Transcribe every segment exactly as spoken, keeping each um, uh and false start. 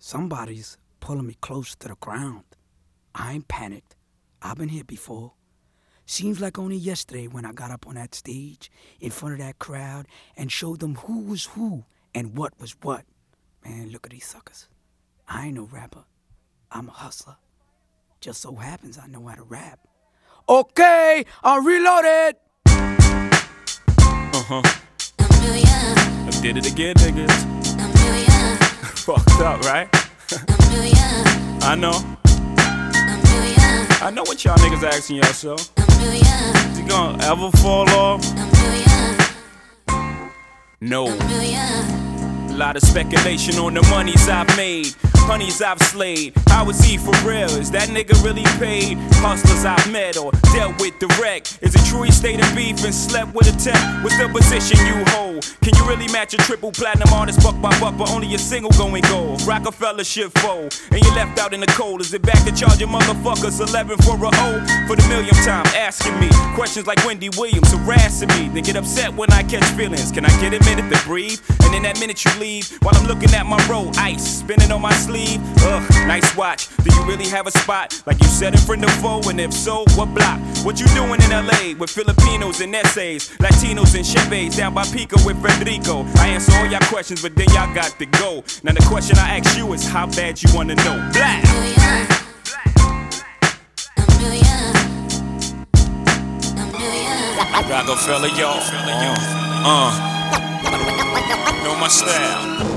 Somebody's pulling me close to the ground. I ain't panicked. I've been here before. Seems like only yesterday when I got up on that stage in front of that crowd and showed them who was who and what was what. Man, look at these suckers. I ain't no rapper. I'm a hustler. Just so happens I know how to rap. Okay, I'll reload it. Uh-huh. I did it again, niggas. Fucked up, right? I know. I know what y'all niggas asking yourself. Is you gonna ever fall off? No. A lot of speculation on the monies I've made, honeys I've slayed. How is he for real? Is that nigga really paid? Hustlers I've met or dealt with direct. Is it true he stayed in beef and slept with a tech? What's the position you hold? Can you really match a triple platinum artist buck by buck, but only a single going gold? Rockefeller shit fold, and you left out in the cold. Is it back to charging motherfuckers eleven for a O? For the millionth time asking me questions like Wendy Williams harassing me. They get upset when I catch feelings. Can I get a minute to breathe? And in that minute you leave while I'm looking at my roll, ice spinning on my sleeve. Ugh, nice watch. Do you really have a spot like you said in front of foe? And if so, what block? What you doing in L A with Filipinos and essays, Latinos and Chevys down by Pico with Federico? I answer all y'all questions, but then y'all got to go. Now the question I ask you is how bad you wanna know. Blah. Rockefeller, y'all. Uh, uh. Know my style.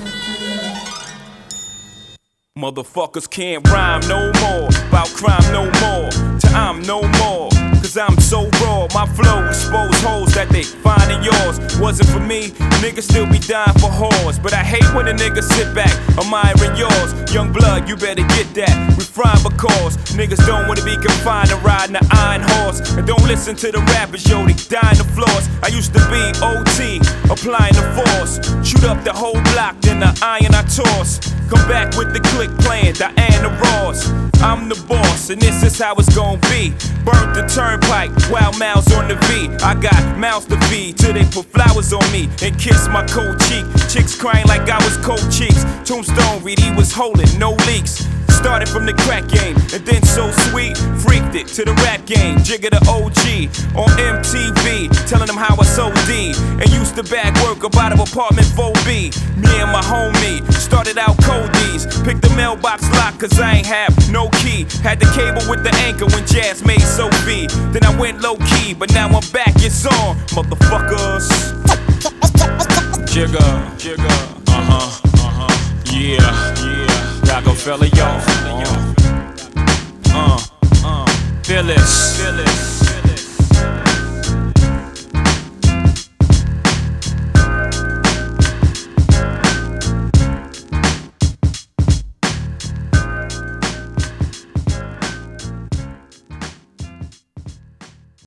Motherfuckers can't rhyme no more, about crime no more, till I'm no more. Cause I'm so raw, my flow expose holes that they find in yours. Wasn't for me, niggas still be dying for whores. But I hate when a nigga sit back, admiring yours. Young blood, you better get that. We frying because niggas don't wanna be confined to riding an iron horse. And don't listen to the rappers, yo, they dying the floors. I used to be O T, applying the force. Shoot up the whole block, then the iron I toss. Come back with the click playing Diana Ross. I'm the boss, and this is how it's gon' be. Burnt the turnpike, wild mouths on the V. I got mouths to feed till they put flowers on me and kiss my cold cheek. Chicks crying like I was cold cheeks. Tombstone read he was holding, no leaks. Started from the crack game, and then So Sweet freaked it to the rap game. Jigga the O G on M T V, telling them how I sold D and used to bag work up out of apartment four B. Me and my homie started out coldies. Picked the mailbox lock cause I ain't have no key. Had the cable with the anchor when Jazz made Sophie. Then I went low key, but now I'm back, it's on, motherfuckers. Jigga, Jigga, uh-huh, uh-huh, yeah, yeah. Rockefeller, y'all. Uh, uh, uh. Phyllis, Phyllis.